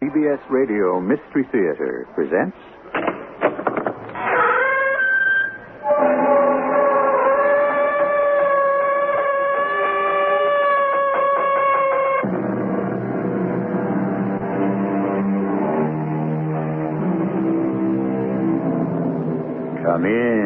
CBS Radio Mystery Theater presents... Come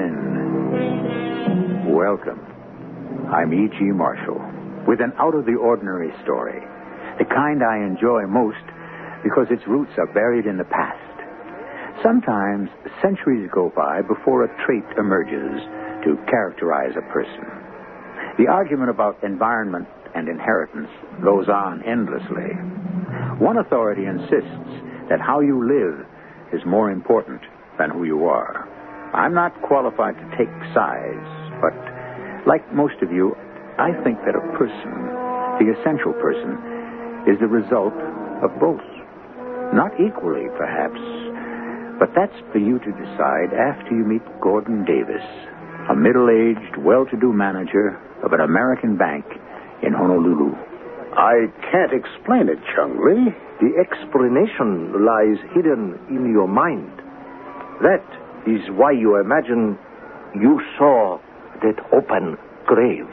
in. Welcome. I'm E.G. Marshall with an out-of-the-ordinary story. The kind I enjoy most because its roots are buried in the past. Sometimes centuries go by before a trait emerges to characterize a person. The argument about environment and inheritance goes on endlessly. One authority insists that how you live is more important than who you are. I'm not qualified to take sides, but like most of you, I think that a person, the essential person, is the result of both. Not equally, perhaps, but that's for you to decide after you meet Gordon Davis, a middle-aged, well-to-do manager of an American bank in Honolulu. I can't explain it, Chung Lee. The explanation lies hidden in your mind. That is why you imagine you saw that open grave.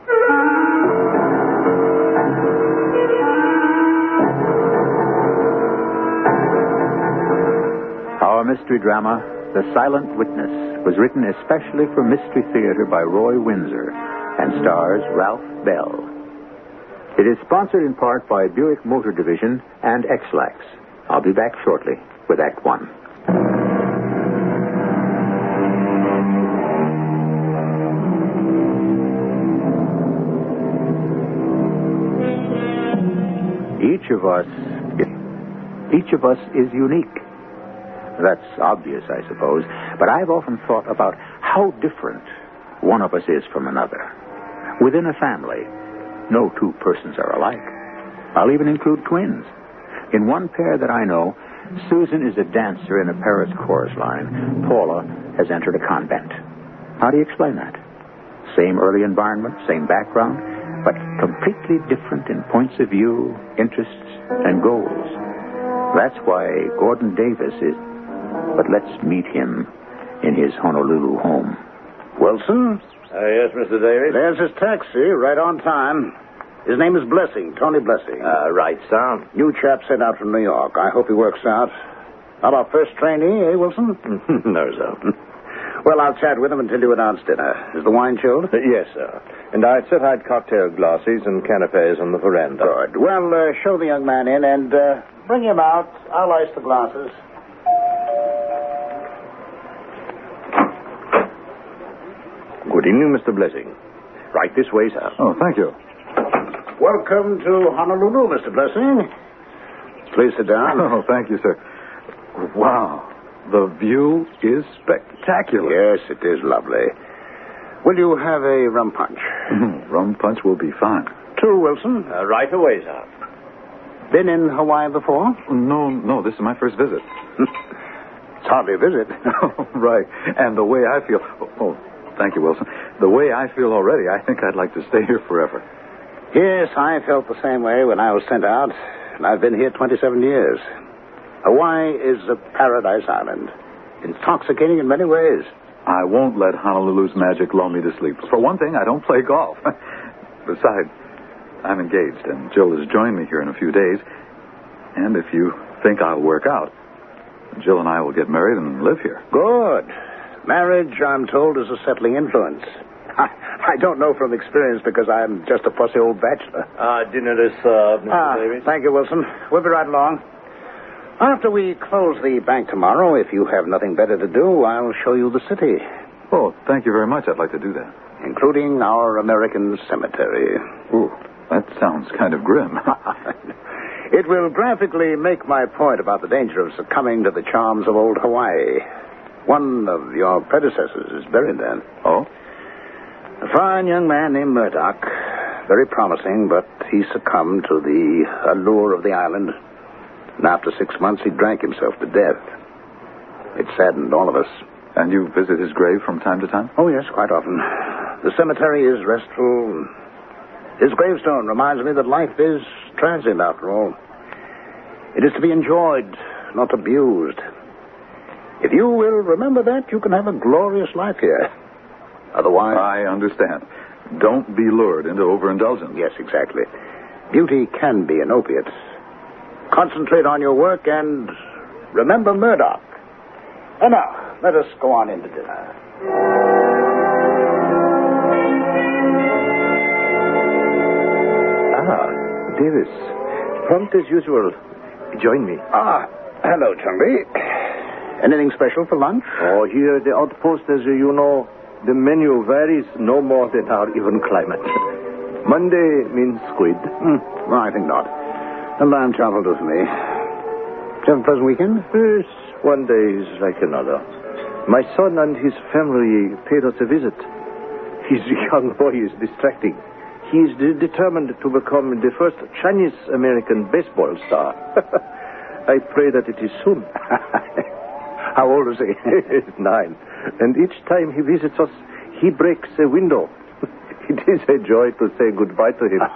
Our mystery drama, The Silent Witness, was written especially for Mystery Theater by Roy Windsor and stars Ralph Bell. It is sponsored in part by Buick Motor Division and X-Lax. I'll be back shortly with Act One. Each of us is unique. That's obvious, I suppose, but I've often thought about how different one of us is from another. Within a family, no two persons are alike. I'll even include twins. In one pair that I know, Susan is a dancer in a Paris chorus line. Paula has entered a convent. How do you explain that? Same early environment, same background, but completely different in points of view, interests, and goals. That's why Gordon Davis is... But let's meet him in his Honolulu home. Wilson? Yes, Mr. Davis? There's his taxi, right on time. His name is Blessing, Tony Blessing. Right, sir. New chap sent out from New York. I hope he works out. Not our first trainee, eh, Wilson? No, sir. Well, I'll chat with him until you announce dinner. Is the wine chilled? Yes, sir. And I'd set out cocktail glasses and canapes on the veranda. Good. Well, show the young man in and bring him out. I'll ice the glasses. Good evening, Mr. Blessing. Right this way, sir. Oh, thank you. Welcome to Honolulu, Mr. Blessing. Please sit down. Oh, thank you, sir. Wow. The view is spectacular. Yes, it is lovely. Will you have a rum punch? Rum punch will be fine. Two, Wilson. Right away, sir. Been in Hawaii before? No, this is my first visit. It's hardly a visit. Oh, right. And the way I feel... Oh, thank you, Wilson. The way I feel already, I think I'd like to stay here forever. Yes, I felt the same way when I was sent out. And I've been here 27 years. Hawaii is a paradise island. Intoxicating in many ways. I won't let Honolulu's magic lull me to sleep. For one thing, I don't play golf. Besides, I'm engaged, and Jill has joined me here in a few days. And if you think I'll work out, Jill and I will get married and live here. Good. Marriage, I'm told, is a settling influence. I don't know from experience because I'm just a fussy old bachelor. Dinner is served, Mr. Davis. Thank you, Wilson. We'll be right along. After we close the bank tomorrow, if you have nothing better to do, I'll show you the city. Oh, thank you very much. I'd like to do that. Including our American cemetery. Ooh, that sounds kind of grim. It will graphically make my point about the danger of succumbing to the charms of old Hawaii. One of your predecessors is buried there. Oh? A fine young man named Murdoch. Very promising, but he succumbed to the allure of the island. And after 6 months, he drank himself to death. It saddened all of us. And you visit his grave from time to time? Oh, yes, quite often. The cemetery is restful. His gravestone reminds me that life is transient, after all. It is to be enjoyed, not abused. If you will remember that, you can have a glorious life here. Otherwise... I understand. Don't be lured into overindulgence. Yes, exactly. Beauty can be an opiate. Concentrate on your work and remember Murdoch. And now, let us go on into dinner. Davis, prompt as usual. Join me. Hello, Chumley. Anything special for lunch? Oh, here at the outpost, as you know, the menu varies no more than our even climate. Monday means squid. Well, I think not. The lamb chop will do for me. Did you have a pleasant weekend? Yes, one day is like another. My son and his family paid us a visit. His young boy is distracting. He is determined to become the first Chinese-American baseball star. I pray that it is soon. How old is he? 9. And each time he visits us, he breaks a window. It is a joy to say goodbye to him.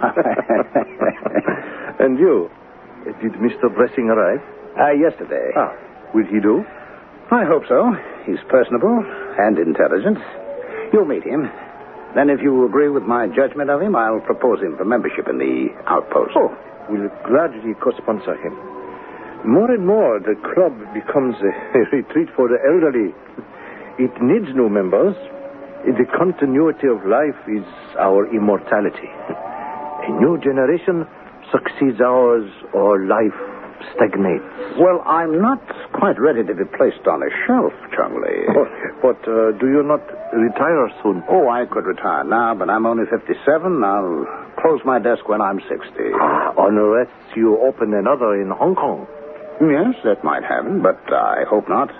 And you? Did Mr. Blessing arrive? Yesterday. Will he do? I hope so. He's personable and intelligent. You'll meet him. Then if you agree with my judgment of him, I'll propose him for membership in the outpost. Oh, we'll gladly co-sponsor him. More and more, the club becomes a retreat for the elderly. It needs new members. The continuity of life is our immortality. A new generation succeeds ours, or life stagnates. Well, I'm not quite ready to be placed on a shelf, Chumley. But do you not retire soon? Oh, I could retire now, but I'm only 57. I'll close my desk when I'm 60. Unless you open another in Hong Kong. Yes, that might happen, but I hope not.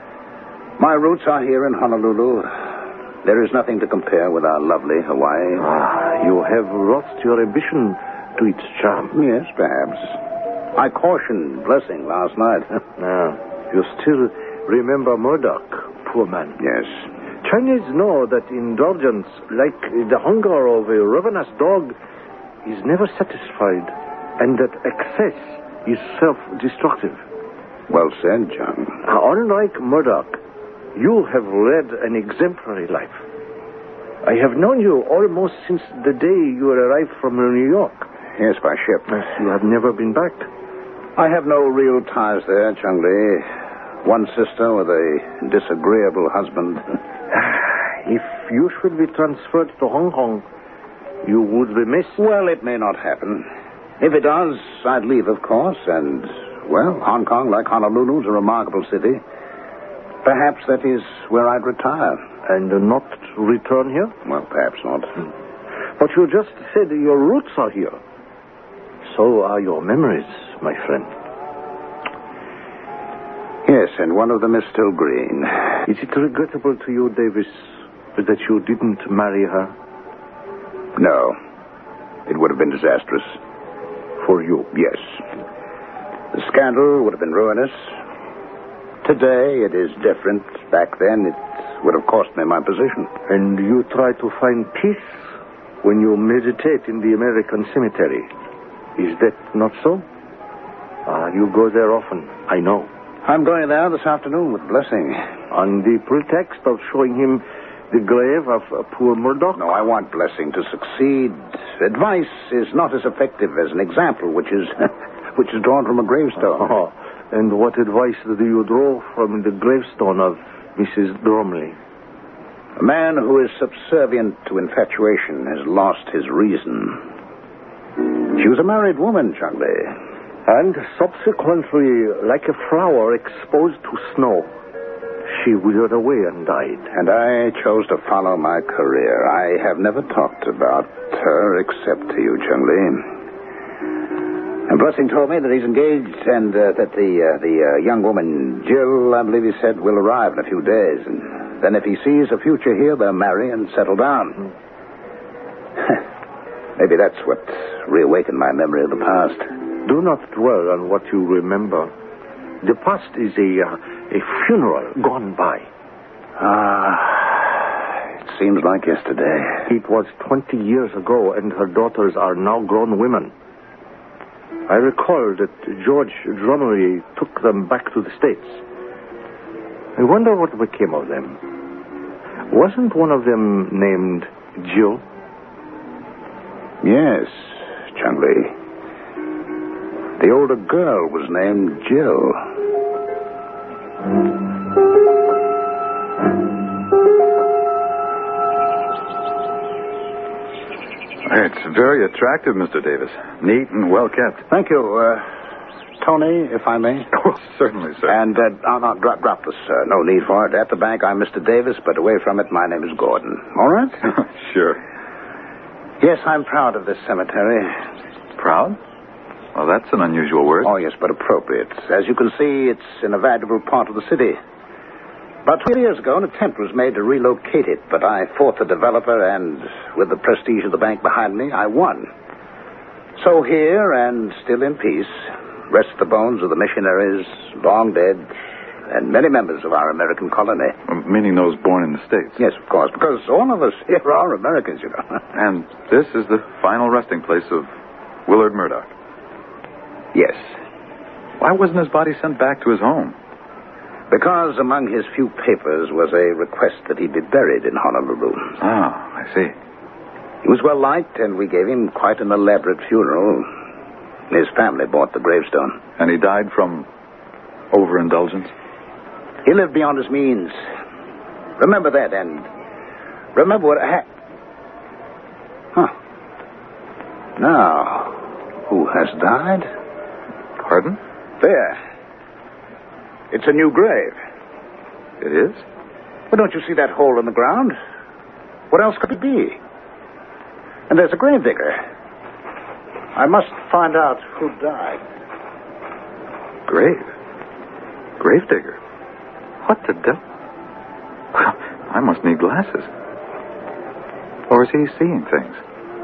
My roots are here in Honolulu. There is nothing to compare with our lovely Hawaii. You have lost your ambition to its charm. Yes, perhaps. I cautioned Blessing last night. You still remember Murdoch, poor man. Yes. Chinese know that indulgence, like the hunger of a ravenous dog, is never satisfied, and that excess is self-destructive. Well said, John. Unlike Murdoch, you have led an exemplary life. I have known you almost since the day you arrived from New York. Yes, by ship. You have never been back. I have no real ties there, Chumley. One sister with a disagreeable husband. If you should be transferred to Hong Kong, you would be missed. Well, it may not happen. If it does, I'd leave, of course, and, well, Hong Kong, like Honolulu, is a remarkable city. Perhaps that is where I'd retire. And not return here? Well, perhaps not. But you just said your roots are here. So are your memories, my friend. Yes, and one of them is still green. Is it regrettable to you, Davis, that you didn't marry her? No. It would have been disastrous. For you? Yes. The scandal would have been ruinous. Today, it is different. Back then, it would have cost me my position. And you try to find peace when you meditate in the American cemetery. Is that not so? You go there often, I know. I'm going there this afternoon with Blessing. On the pretext of showing him the grave of poor Murdoch? No, I want Blessing to succeed. Advice is not as effective as an example, which is drawn from a gravestone. And what advice do you draw from the gravestone of Mrs. Bromley? A man who is subservient to infatuation has lost his reason. She was a married woman, Chumley. And subsequently, like a flower exposed to snow, she withered away and died. And I chose to follow my career. I have never talked about her except to you, Chumley. And Blessing told me that he's engaged and that the young woman, Jill, I believe he said, will arrive in a few days. And then if he sees a future here, they'll marry and settle down. Maybe that's what reawakened my memory of the past. Do not dwell on what you remember. The past is a funeral gone by. It seems like yesterday. It was 20 years ago, and her daughters are now grown women. I recall that George Drummery took them back to the States. I wonder what became of them. Wasn't one of them named Jill? Yes, Chung-Li. The older girl was named Jill. It's very attractive, Mr. Davis. Neat and well kept. Thank you. Tony, if I may. Oh, certainly, sir. And I'll drop this, sir. No need for it. At the bank, I'm Mr. Davis, but away from it, my name is Gordon. All right? Sure. Yes, I'm proud of this cemetery. Proud? Well, that's an unusual word. Oh, yes, but appropriate. As you can see, it's in a valuable part of the city. About 2 years ago, an attempt was made to relocate it, but I fought the developer, and with the prestige of the bank behind me, I won. So here, and still in peace, rest the bones of the missionaries, long dead, and many members of our American colony. Meaning those born in the States? Yes, of course, because all of us here are Americans, you know. And this is the final resting place of Willard Murdoch? Yes. Why wasn't his body sent back to his home? Because among his few papers was a request that he be buried in Honolulu. Oh, I see. He was well liked, and we gave him quite an elaborate funeral. His family bought the gravestone. And he died from overindulgence? He lived beyond his means. Remember that, and remember what Now, who has died? Pardon? There. It's a new grave. It is? Well, don't you see that hole in the ground? What else could it be? And there's a gravedigger. I must find out who died. Gravedigger? What the devil? Well, I must need glasses. Or is he seeing things?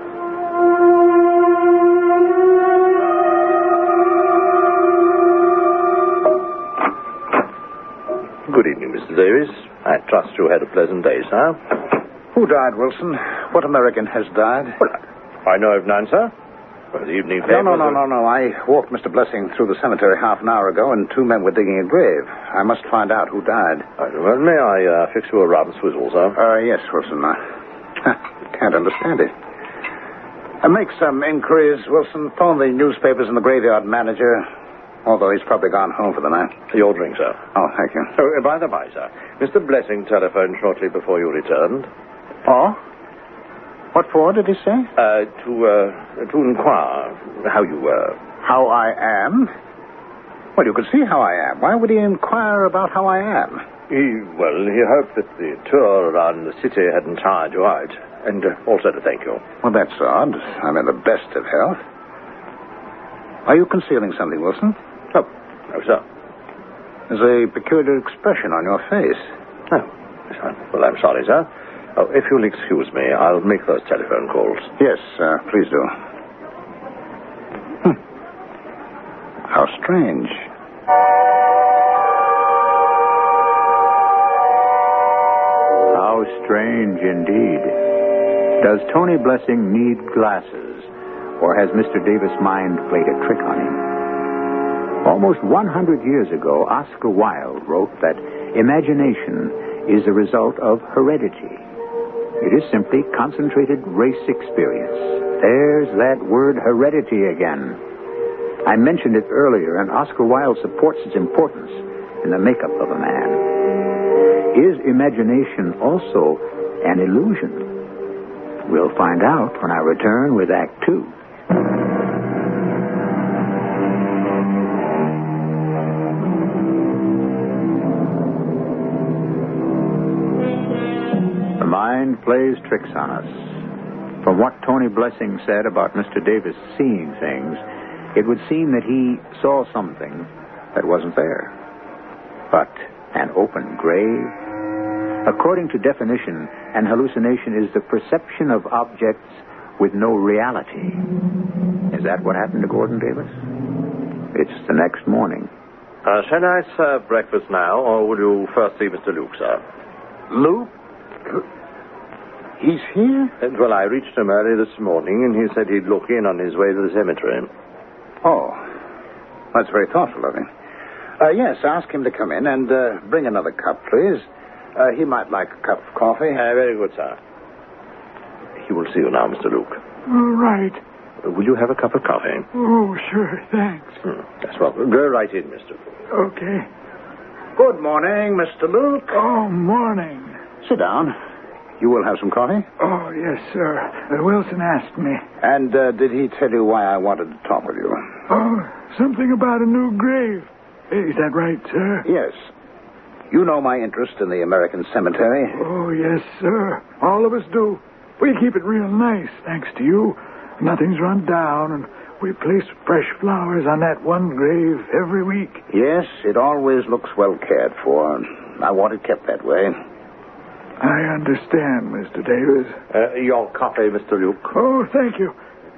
Good evening, Mr. Davis. I trust you had a pleasant day, sir. Who died, Wilson? What American has died? Well, I know of none, sir. Well, the evening paper... No. I walked Mr. Blessing through the cemetery half an hour ago, and 2 men were digging a grave. I must find out who died. Well, may I fix you a round swizzle, sir? Yes, Wilson. Can't understand it. Make some inquiries, Wilson. Phone the newspapers and the graveyard manager. Although he's probably gone home for the night. Your drink, sir. Oh, thank you. Oh, by the by, sir, Mr. Blessing telephoned shortly before you returned. Oh? What for, did he say? To inquire how you were. How I am? Well, you can see how I am. Why would he inquire about how I am? He hoped that the tour around the city hadn't tired you out. And also to thank you. Well, that's odd. I'm in the best of health. Are you concealing something, Wilson? Oh, no, sir. There's a peculiar expression on your face. Oh, well, I'm sorry, sir. Oh, if you'll excuse me, I'll make those telephone calls. Yes, please do. How strange. How strange indeed. Does Tony Blessing need glasses, or has Mr. Davis' mind played a trick on him? Almost 100 years ago, Oscar Wilde wrote that imagination is a result of heredity. It is simply concentrated race experience. There's that word heredity again. I mentioned it earlier, and Oscar Wilde supports its importance in the makeup of a man. Is imagination also an illusion? We'll find out when I return with Act 2. The mind plays tricks on us. From what Tony Blessing said about Mr. Davis seeing things, it would seem that he saw something that wasn't there. But an open grave? According to definition, an hallucination is the perception of objects with no reality. Is that what happened to Gordon Davis? It's the next morning. Shall I serve breakfast now, or will you first see Mr. Luke, sir? Luke? He's here? Well, I reached him early this morning, and he said he'd look in on his way to the cemetery. Oh, that's very thoughtful of him. Yes, ask him to come in and bring another cup, please. He might like a cup of coffee. Very good, sir. He will see you now, Mr. Luke. All right. Will you have a cup of coffee? Oh, sure, thanks. That's well. Go right in, Mr. Luke. Okay. Good morning, Mr. Luke. Oh, morning. Sit down. You will have some coffee? Oh, yes, sir. Wilson asked me. And did he tell you why I wanted to talk with you? Oh, something about a new grave. Is that right, sir? Yes. You know my interest in the American cemetery. Oh, yes, sir. All of us do. We keep it real nice, thanks to you. Nothing's run down, and we place fresh flowers on that one grave every week. Yes, it always looks well cared for. I want it kept that way. I understand, Mr. Davis. Your coffee, Mr. Luke. Oh, thank you.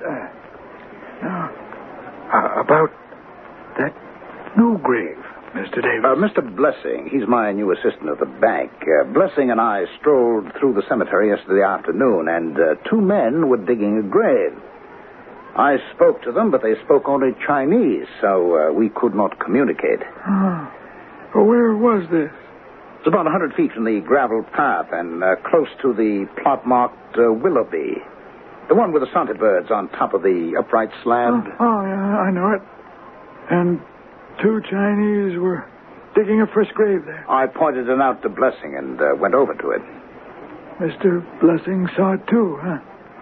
Now, about that new grave, Mr. Davis. Mr. Blessing, he's my new assistant at the bank. Blessing and I strolled through the cemetery yesterday afternoon, and two men were digging a grave. I spoke to them, but they spoke only Chinese, so we could not communicate. Well, where was this? It's about 100 feet from the gravel path and close to the plot marked Willoughby. The one with the sonnet birds on top of the upright slab. Oh, yeah, I know it. And two Chinese were digging a fresh grave there. I pointed it out to Blessing and went over to it. Mr. Blessing saw it too, huh?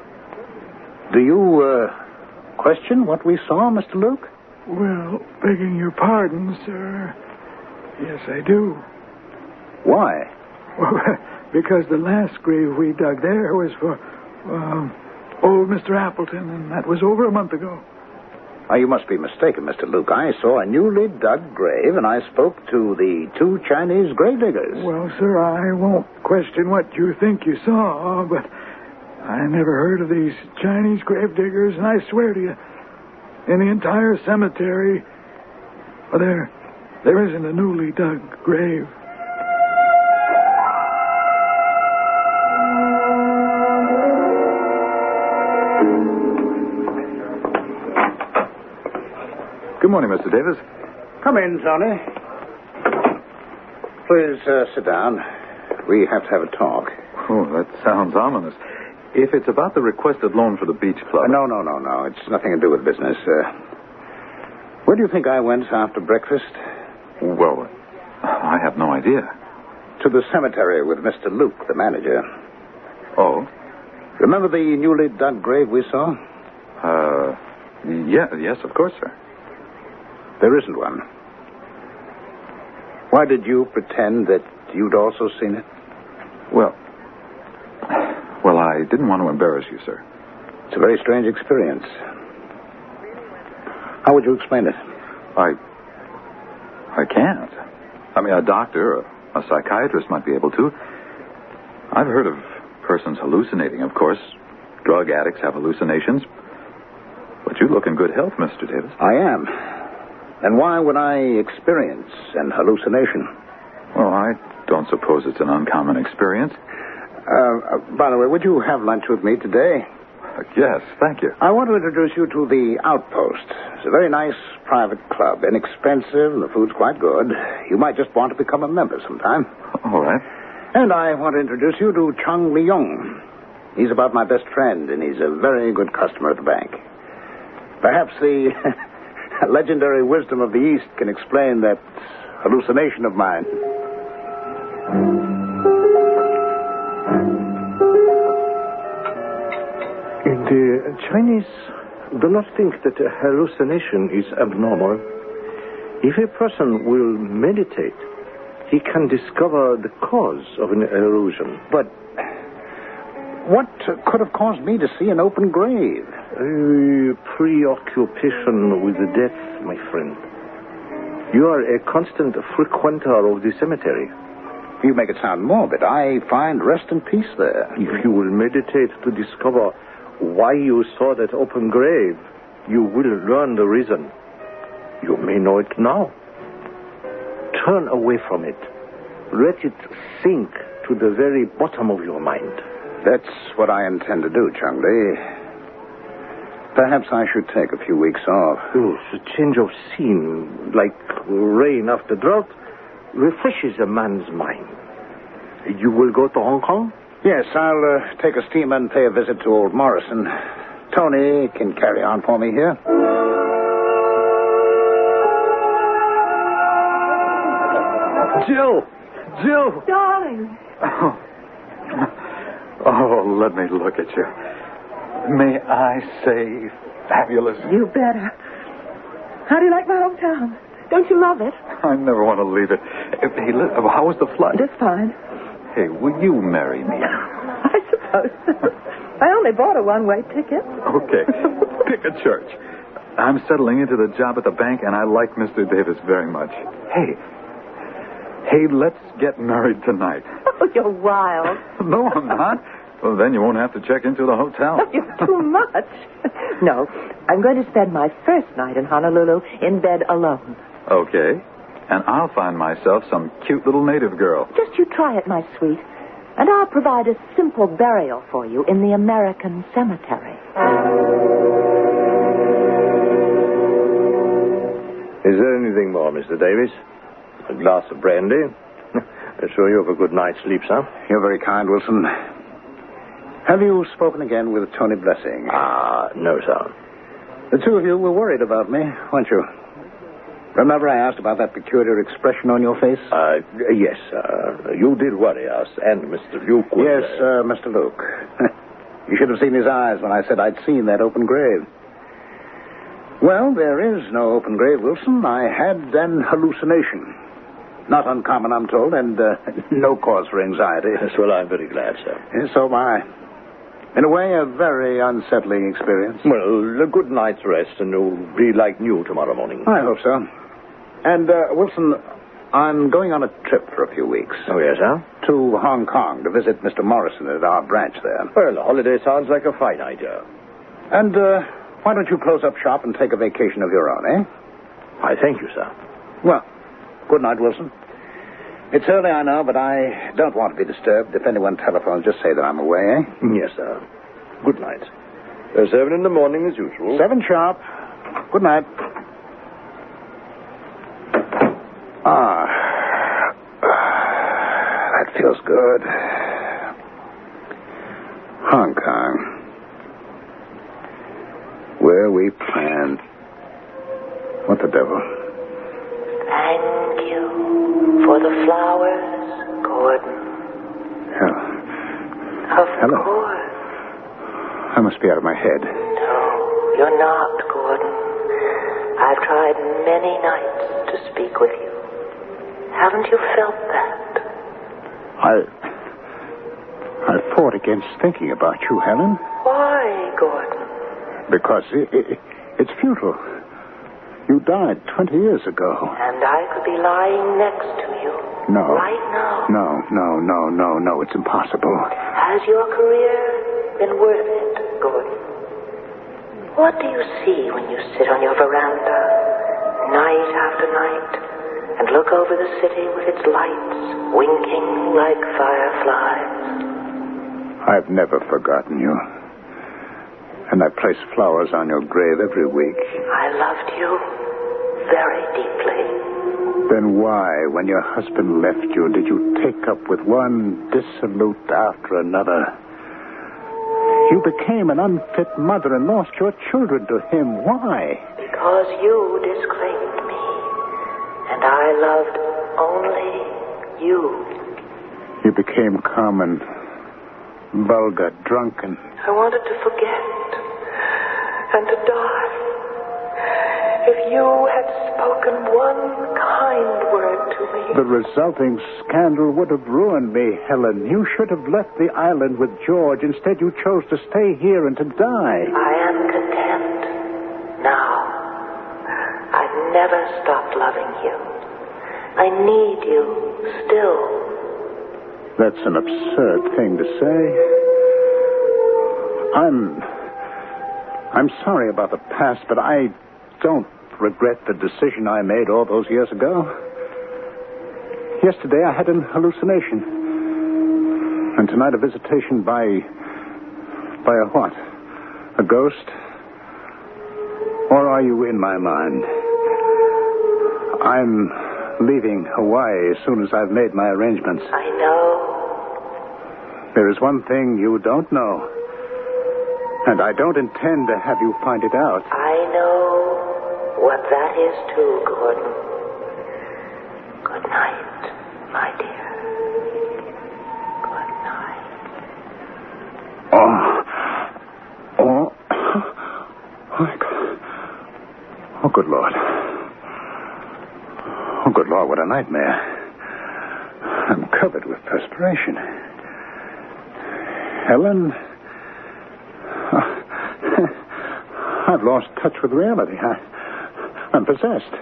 Do you question what we saw, Mr. Luke? Well, begging your pardon, sir. Yes, I do. Why? Well, because the last grave we dug there was for old Mr. Appleton, and that was over a month ago. Oh, you must be mistaken, Mr. Luke. I saw a newly dug grave, and I spoke to the two Chinese gravediggers. Well, sir, I won't question what you think you saw, but I never heard of these Chinese gravediggers, and I swear to you, in the entire cemetery, well, there isn't a newly dug grave. Good morning, Mr. Davis. Come in, Tony. Please sit down. We have to have a talk. Oh, that sounds ominous. If it's about the requested loan for the beach club... No. It's nothing to do with business. Where do you think I went after breakfast? Well, I have no idea. To the cemetery with Mr. Luke, the manager. Oh? Remember the newly dug grave we saw? Yes, of course, sir. There isn't one. Why did you pretend that you'd also seen it? Well, I didn't want to embarrass you, sir. It's a very strange experience. How would you explain it? I can't. I mean, a doctor, a psychiatrist might be able to. I've heard of persons hallucinating, of course. Drug addicts have hallucinations. But you look in good health, Mr. Davis. I am. And why would I experience an hallucination? Well, I don't suppose it's an uncommon experience. By the way, would you have lunch with me today? Yes, thank you. I want to introduce you to the Outpost. It's a very nice private club, inexpensive, and the food's quite good. You might just want to become a member sometime. All right. And I want to introduce you to Chung Leung. He's about my best friend, and he's a very good customer at the bank. Perhaps the legendary wisdom of the East can explain that hallucination of mine. The Chinese do not think that a hallucination is abnormal. If a person will meditate, he can discover the cause of an illusion. But what could have caused me to see an open grave? Preoccupation with the death, my friend. You are a constant frequenter of the cemetery. You make it sound morbid. I find rest and peace there. If you will meditate to discover why you saw that open grave, you will learn the reason. You may know it now. Turn away from it. Let it sink to the very bottom of your mind. That's what I intend to do, Chung Li. Perhaps I should take a few weeks off. Oh, a change of scene, like rain after drought, refreshes a man's mind. You will go to Hong Kong? Yes, I'll take a steamer and pay a visit to old Morrison. Tony can carry on for me here. Jill! Darling. Oh, let me look at you. May I say fabulous? You better. How do you like my hometown? Don't you love it? I never want to leave it. Hey, how was the flight? Just fine. Hey, will you marry me? I suppose. I only bought a one-way ticket. Okay. Pick a church. I'm settling into the job at the bank, and I like Mr. Davis very much. Hey, let's get married tonight. Oh, you're wild. No, I'm not. Well, then you won't have to check into the hotel. You're too much. No, I'm going to spend my first night in Honolulu in bed alone. Okay. And I'll find myself some cute little native girl. Just you try it, my sweet. And I'll provide a simple burial for you in the American cemetery. Is there anything more, Mr. Davis? A glass of brandy? I'm sure you have a good night's sleep, sir. You're very kind, Wilson. Have you spoken again with Tony Blessing? No, sir. The two of you were worried about me, weren't you? Remember I asked about that peculiar expression on your face? Yes, you did worry us, and Mr. Luke. Yes, Mr. Luke. You should have seen his eyes when I said I'd seen that open grave. Well, there is no open grave, Wilson. I had an hallucination. Not uncommon, I'm told, and no cause for anxiety. Yes, well, I'm very glad, sir. Yes, so am I. In a way, a very unsettling experience. Well, a good night's rest, and you'll be like new tomorrow morning. I hope so. And, Wilson, I'm going on a trip for a few weeks. Oh, yes, sir? To Hong Kong to visit Mr. Morrison at our branch there. Well, the holiday sounds like a fine idea. And, why don't you close up shop and take a vacation of your own, eh? I thank you, sir. Well, good night, Wilson. It's early, I know, but I don't want to be disturbed. If anyone telephones, just say that I'm away, eh? Yes, sir. Good night. 7 in the morning as usual. 7 sharp. Good night. That feels good. Hong Kong. Where we planned. What the devil? Thank you for the flowers, Gordon. Hello. Of course. I must be out of my head. No, you're not, Gordon. I've tried many nights to speak with you. Haven't you felt that? I fought against thinking about you, Helen. Why, Gordon? Because it's futile. You died 20 years ago. And I could be lying next to you. No. Right now. No. It's impossible. Has your career been worth it, Gordon? What do you see when you sit on your veranda, night after night, and look over the city with its lights winking like fireflies? I've never forgotten you. And I place flowers on your grave every week. I loved you very deeply. Then why, when your husband left you, did you take up with one dissolute after another? You became an unfit mother and lost your children to him. Why? Because you disclaimed me. And I loved only you. You became common, vulgar, drunken. I wanted to forget and to die. If you had spoken one kind word to me. The resulting scandal would have ruined me, Helen. You should have left the island with George. Instead, you chose to stay here and to die. I am content now. I've never stopped loving you. I need you still. That's an absurd thing to say. I'm sorry about the past, but I don't regret the decision I made all those years ago. Yesterday I had an hallucination. And tonight a visitation by a what? A ghost? Or are you in my mind? I'm leaving Hawaii as soon as I've made my arrangements. I know. There is one thing you don't know. And I don't intend to have you find it out. I know what that is too, Gordon. Good night, my dear. Good night. Oh, good Lord. Oh, good Lord, what a nightmare. I'm covered with perspiration. Helen, I've lost touch with reality. I'm possessed.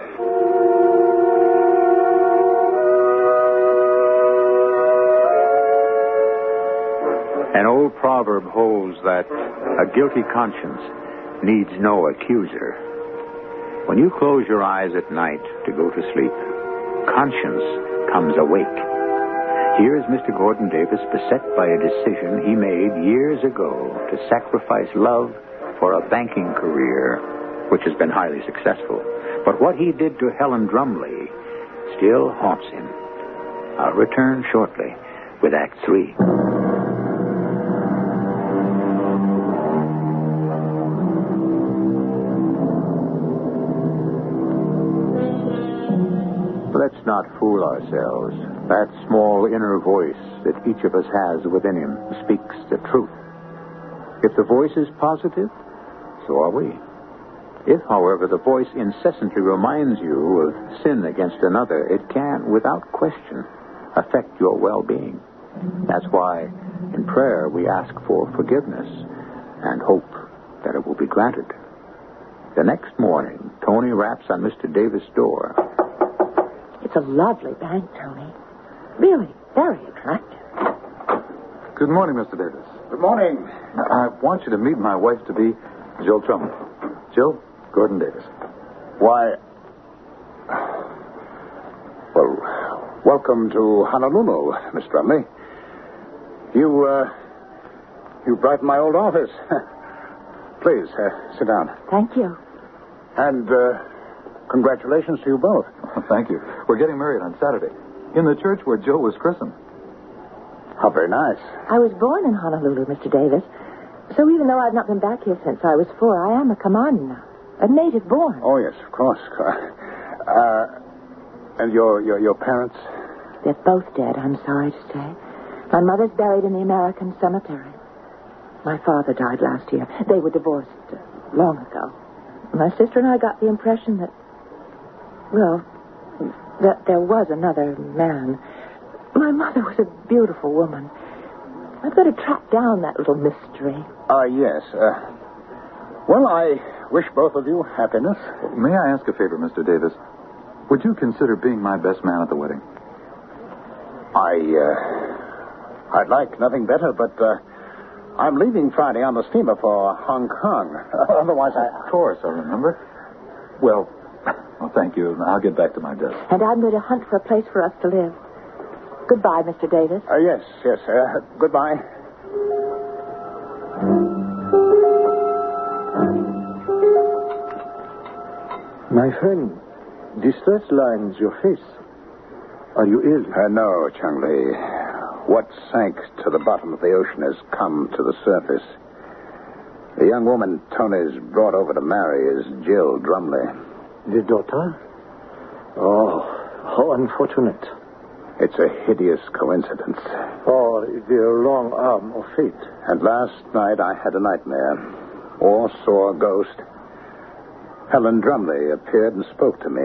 An old proverb holds that a guilty conscience needs no accuser. When you close your eyes at night to go to sleep, conscience comes awake. Here is Mr. Gordon Davis beset by a decision he made years ago to sacrifice love for a banking career, which has been highly successful. But what he did to Helen Drumley still haunts him. I'll return shortly with Act 3. Let's not fool ourselves. That small inner voice that each of us has within him speaks the truth. If the voice is positive, so are we. If, however, the voice incessantly reminds you of sin against another, it can, without question, affect your well-being. That's why, in prayer, we ask for forgiveness and hope that it will be granted. The next morning, Tony raps on Mr. Davis' door. It's a lovely bank, Tony. Really, very attractive. Good morning, Mr. Davis. Good morning. I want you to meet my wife-to-be, Jill Trumley. Jill, Gordon Davis. Why, well, welcome to Honolulu, Miss Drumley. You brighten my old office. Please, sit down. Thank you. And, congratulations to you both. Thank you. We're getting married on Saturday in the church where Jill was christened. How very nice. I was born in Honolulu, Mr. Davis. So even though I've not been back here since I was 4, I am a Kamani now. A native born. Oh, yes, of course. And your parents? They're both dead, I'm sorry to say. My mother's buried in the American cemetery. My father died last year. They were divorced long ago. My sister and I got the impression that, well, that there was another man. My mother was a beautiful woman. I've got to track down that little mystery. Yes. Well, I wish both of you happiness. May I ask a favor, Mr. Davis? Would you consider being my best man at the wedding? I'd like nothing better, but I'm leaving Friday on the steamer for Hong Kong. Otherwise, Of course, I remember. Well, thank you. I'll get back to my desk. And I'm going to hunt for a place for us to live. Goodbye, Mr. Davis. Yes. Goodbye. My friend, distress lines your face. Are you ill? No, Chung Lee. What sank to the bottom of the ocean has come to the surface. The young woman Tony's brought over to marry is Jill Drumley. The daughter? Oh, how unfortunate. It's a hideous coincidence. Oh, the long arm of fate. And last night I had a nightmare, or saw a ghost. Helen Drumley appeared and spoke to me.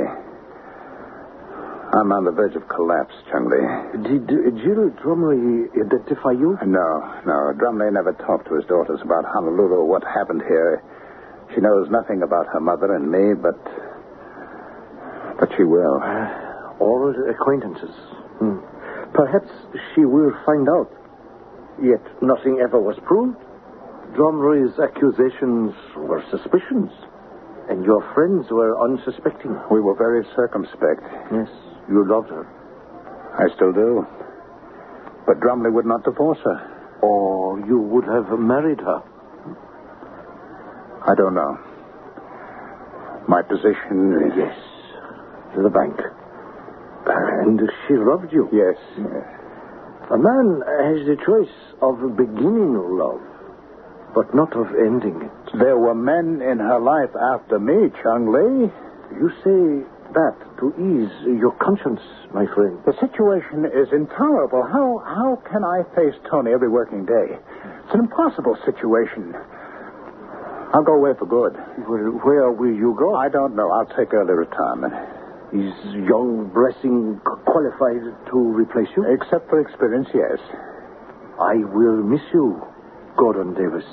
I'm on the verge of collapse, Chung Lee. Did Jill Drumley identify you? No. Drumley never talked to his daughters about Honolulu or what happened here. She knows nothing about her mother and me, but she will. All acquaintances. Perhaps she will find out. Yet nothing ever was proved. Drumley's accusations were suspicions. And your friends were unsuspecting. We were very circumspect. Yes, you loved her. I still do. But Drumley would not divorce her. Or you would have married her. I don't know. My position? Yes. The bank. And she loved you? Yes. A man has the choice of beginning love, but not of ending it. There were men in her life after me, Chung Li. You say that to ease your conscience, my friend. The situation is intolerable. How can I face Tony every working day? It's an impossible situation. I'll go away for good. Where will you go? I don't know. I'll take early retirement. Is young Blessing qualified to replace you? Except for experience, yes. I will miss you, Gordon Davis.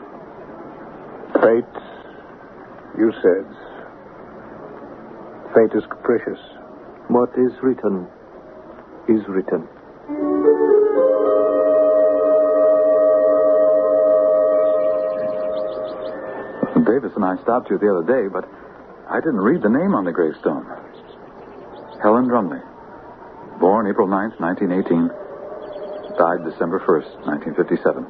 Fate, you said. Fate is capricious. What is written is written. Davis and I stopped you the other day, but I didn't read the name on the gravestone. Helen Drumley. Born April 9th, 1918. Died December 1st, 1957.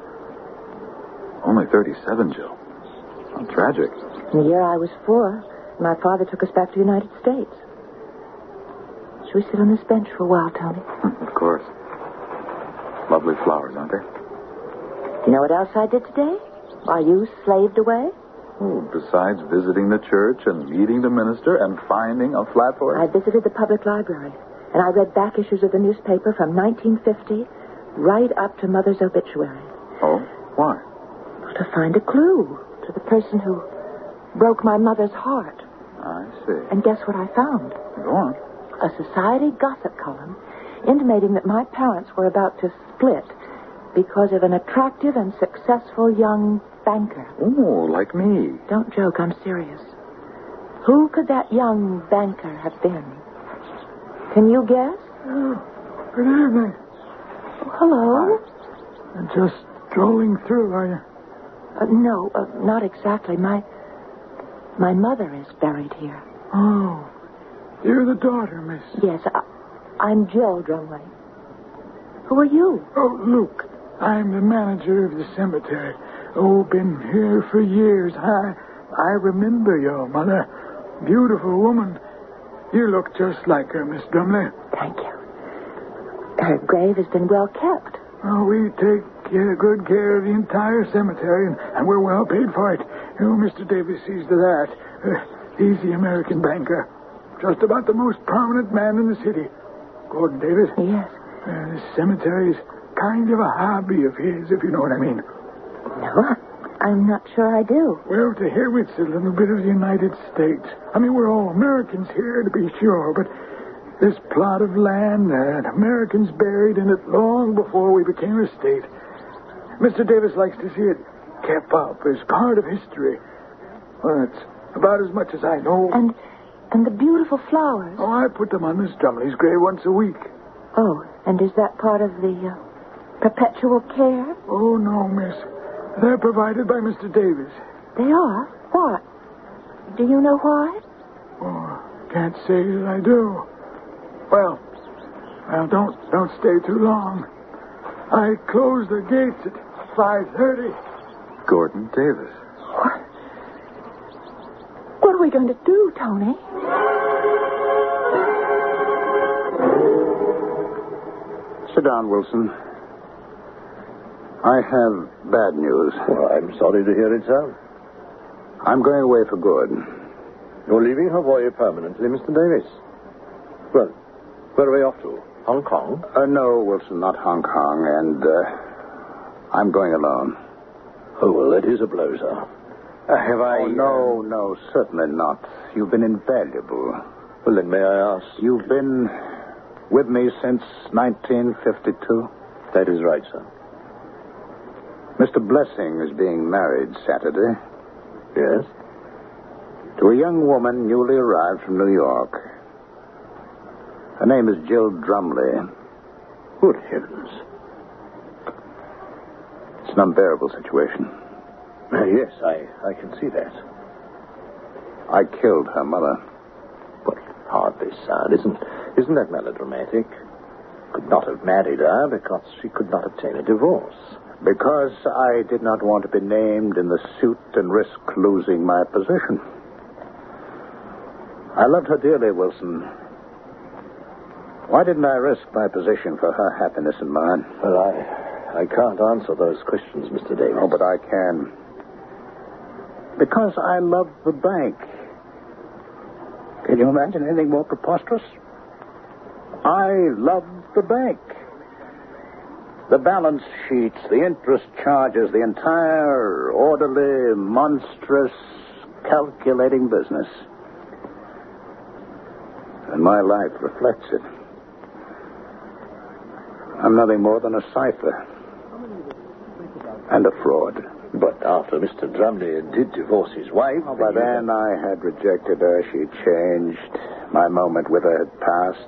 Only 37, Jill. How tragic. The year I was 4, my father took us back to the United States. Should we sit on this bench for a while, Tony? Of course. Lovely flowers, aren't they? You know what else I did today? While you slaved away? Oh, besides visiting the church and meeting the minister and finding a flat for I it? visited the public library, and I read back issues of the newspaper from 1950 right up to Mother's obituary. Oh? Why? To find a clue to the person who broke my mother's heart. I see. And guess what I found? Go on. A society gossip column intimating that my parents were about to split because of an attractive and successful young banker. Oh, like me. Don't joke, I'm serious. Who could that young banker have been? Can you guess? Good evening. Oh, hello? I'm just strolling through, are you? No, not exactly. My mother is buried here. Oh, you're the daughter, miss. Yes, I'm Jill Drumley. Who are you? Oh, Luke, I'm the manager of the cemetery. Oh, been here for years. I remember your mother. Beautiful woman. You look just like her, Miss Drumley. Thank you. Her grave has been well kept. Oh, we take good care of the entire cemetery, and we're well paid for it. Oh, Mr. Davis sees to that. He's the American banker. Just about the most prominent man in the city. Gordon Davis. Yes. This cemetery is kind of a hobby of his, if you know what I mean. No, I'm not sure I do. Well, to hear it's a little bit of the United States. I mean, we're all Americans here, to be sure, but this plot of land, Americans buried in it long before we became a state. Mr. Davis likes to see it kept up as part of history. Well, that's about as much as I know. And the beautiful flowers. Oh, I put them on Miss Drumley's grave once a week. Oh, and is that part of the perpetual care? Oh, no, miss. They're provided by Mr. Davis. They are? What? Do you know why? Oh, can't say that I do. Well, don't stay too long. I close the gates at 5:30. Gordon Davis. What are we going to do, Tony? Sit down, Wilson. I have bad news. Well, I'm sorry to hear it, sir. I'm going away for good. You're leaving Hawaii permanently, Mr. Davis. Well, where are we off to? Hong Kong? No, Wilson, not Hong Kong, and I'm going alone. Oh, well, that is a blow, sir. Have I... Oh, no, certainly not. You've been invaluable. Well, then, may I ask... You've been with me since 1952? That is right, sir. Mr. Blessing is being married Saturday. Yes? To a young woman newly arrived from New York. Her name is Jill Drumley. Good heavens. It's an unbearable situation. Yes, I can see that. I killed her mother. But hardly, sir. Isn't that melodramatic? Could not have married her because she could not obtain a divorce. Because I did not want to be named in the suit and risk losing my position. I loved her dearly, Wilson. Why didn't I risk my position for her happiness and mine? Well, I can't answer those questions, Mr. Davis. Oh, but I can. Because I love the bank. Can you imagine anything more preposterous? I love the bank. The balance sheets, the interest charges, the entire orderly, monstrous, calculating business. And my life reflects it. I'm nothing more than a cipher. And a fraud. But after Mr. Drumley did divorce his wife... Oh, by then I had rejected her. She changed. My moment with her had passed.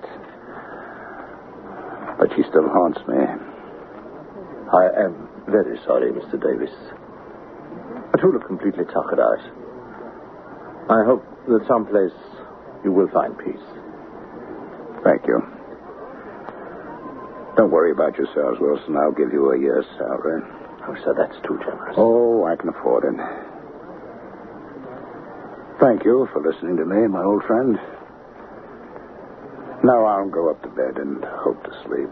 But she still haunts me. I am very sorry, Mr. Davis. But you'll have completely tuckered out. I hope that someplace you will find peace. Thank you. Don't worry about yourselves, Wilson. I'll give you a year's salary. Oh, sir, that's too generous. Oh, I can afford it. Thank you for listening to me, my old friend. Now I'll go up to bed and hope to sleep.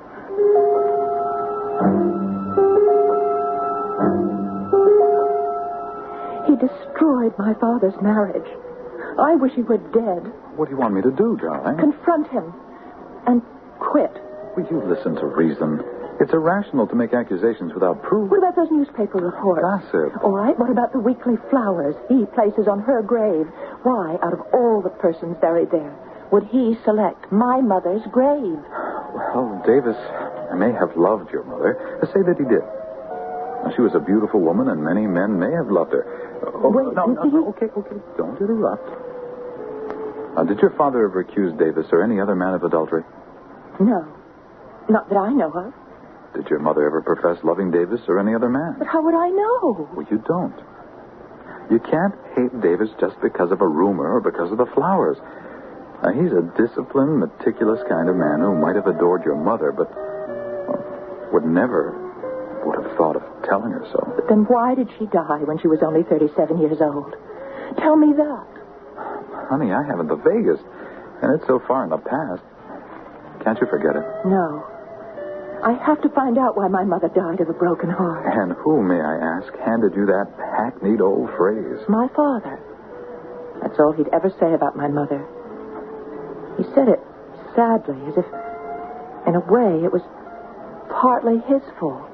He destroyed my father's marriage. I wish he were dead. What do you want me to do, darling? Confront him and quit. Will you listen to reason? It's irrational to make accusations without proof. What about those newspaper reports? Gossip. All right, what about the weekly flowers he places on her grave? Why, out of all the persons buried there, would he select my mother's grave? Well, Davis may have loved your mother. Say that he did. She was a beautiful woman, and many men may have loved her. Wait, no, okay. Don't interrupt. Did your father ever accuse Davis or any other man of adultery? No. Not that I know of. Did your mother ever profess loving Davis or any other man? But how would I know? Well, you don't. You can't hate Davis just because of a rumor or because of the flowers. Now, he's a disciplined, meticulous kind of man who might have adored your mother, but would have thought of telling her so. But then why did she die when she was only 37 years old? Tell me that. Honey, I haven't the vaguest, and it's so far in the past. Can't you forget it? No. I have to find out why my mother died of a broken heart. And who, may I ask, handed you that hackneyed old phrase? My father. That's all he'd ever say about my mother. He said it sadly, as if, in a way, it was partly his fault.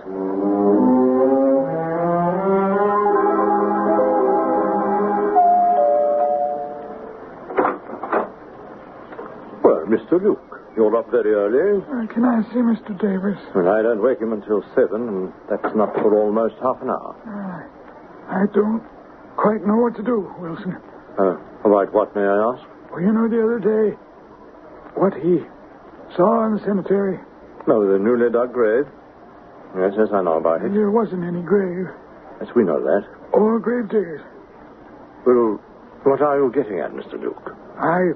Well, Mr. Luke, you're up very early. Can I see Mr. Davis? Well, I don't wake him until 7, and that's not for almost half an hour. I don't quite know what to do, Wilson. About what, may I ask? Well, you know the other day, what he saw in the cemetery? No, the newly dug grave. Yes, I know about it. There wasn't any grave. Yes, we know that. Or grave diggers. Well, what are you getting at, Mr. Luke? I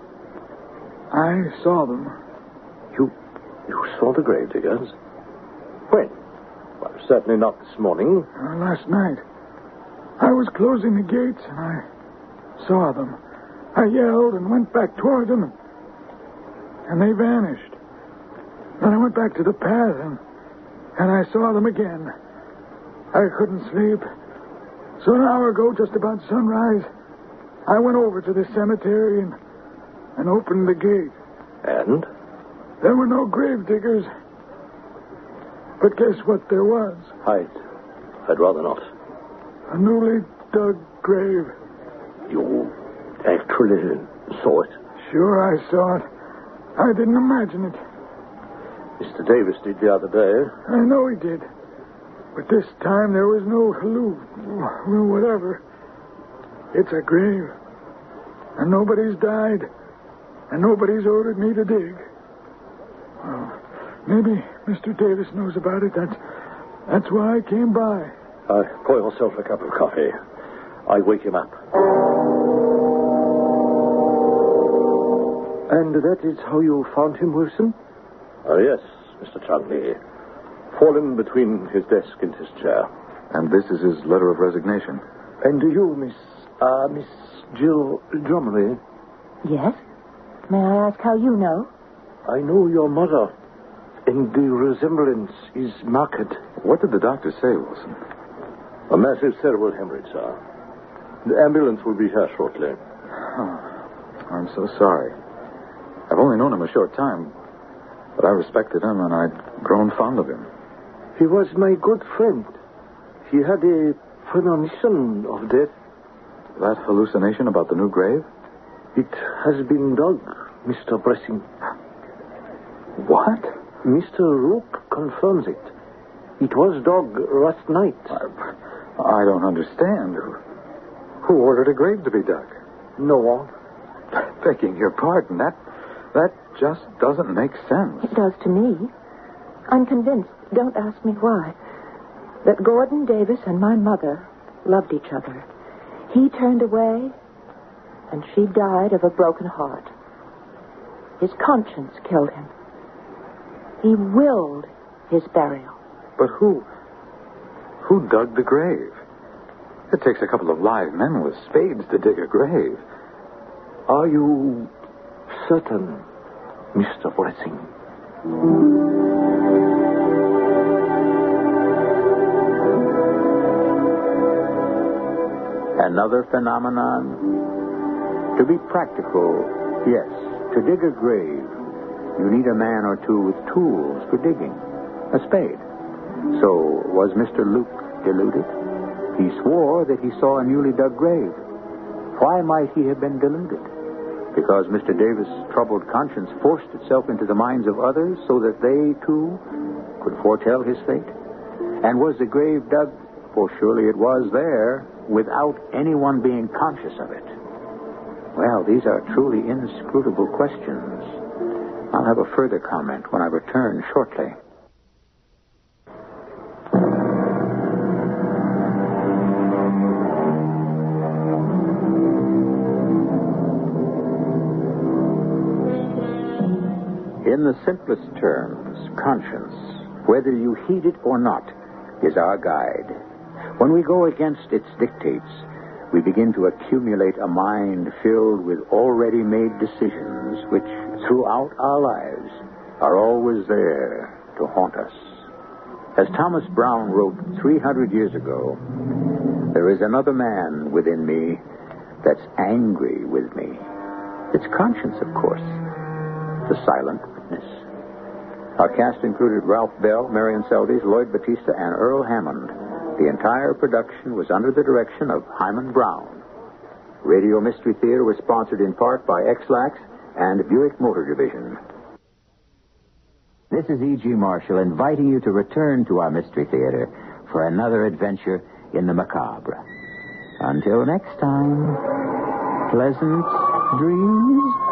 saw them. You saw the grave diggers? When? Well, certainly not this morning. Last night. I was closing the gates and I saw them. I yelled and went back toward them, and they vanished. Then I went back to the path and I saw them again. I couldn't sleep. So an hour ago, just about sunrise, I went over to the cemetery and opened the gate. And? There were no grave diggers. But guess what there was? I'd rather not. A newly dug grave. You actually saw it? Sure, I saw it. I didn't imagine it. Mr. Davis did the other day. I know he did. But this time there was no whatever. It's a grave. And nobody's died. And nobody's ordered me to dig. Well, maybe Mr. Davis knows about it. That's why I came by. Pour yourself a cup of coffee. I wake him up. And that is how you found him, Wilson? Yes, Mr. Chudley. Fallen between his desk and his chair. And this is his letter of resignation. And you, Miss Jill Drumley, Yes? May I ask how you know? I know your mother, and the resemblance is marked. What did the doctor say, Wilson? A massive cerebral hemorrhage, sir. The ambulance will be here shortly. Oh, I'm so sorry. I've only known him a short time, but I respected him and I'd grown fond of him. He was my good friend. He had a premonition of death. That hallucination about the new grave? It has been dug, Mr. Blessing. What? Mr. Rook confirms it. It was dug last night. I don't understand. Who ordered a grave to be dug? No one. Begging your pardon, that just doesn't make sense. It does to me. I'm convinced, don't ask me why, that Gordon Davis and my mother loved each other. He turned away, and she died of a broken heart. His conscience killed him. He willed his burial. But who dug the grave? It takes a couple of live men with spades to dig a grave. Are you certain, Mr. Blessing? Another phenomenon? To be practical, yes. To dig a grave, you need a man or two with tools for digging. A spade. So, was Mr. Luke deluded? He swore that he saw a newly dug grave. Why might he have been deluded? Because Mr. Davis' troubled conscience forced itself into the minds of others so that they, too, could foretell his fate? And was the grave dug, for surely it was there, without anyone being conscious of it? Well, these are truly inscrutable questions. I'll have a further comment when I return shortly. In the simplest terms, conscience, whether you heed it or not, is our guide. When we go against its dictates, we begin to accumulate a mind filled with already made decisions which, throughout our lives, are always there to haunt us. As Thomas Brown wrote 300 years ago, there is another man within me that's angry with me. It's conscience, of course. The silent witness. Our cast included Ralph Bell, Marion Seldes, Lloyd Battista, and Earl Hammond. The entire production was under the direction of Hyman Brown. Radio Mystery Theater was sponsored in part by X-Lax and Buick Motor Division. This is E.G. Marshall inviting you to return to our Mystery Theater for another adventure in the macabre. Until next time, pleasant dreams.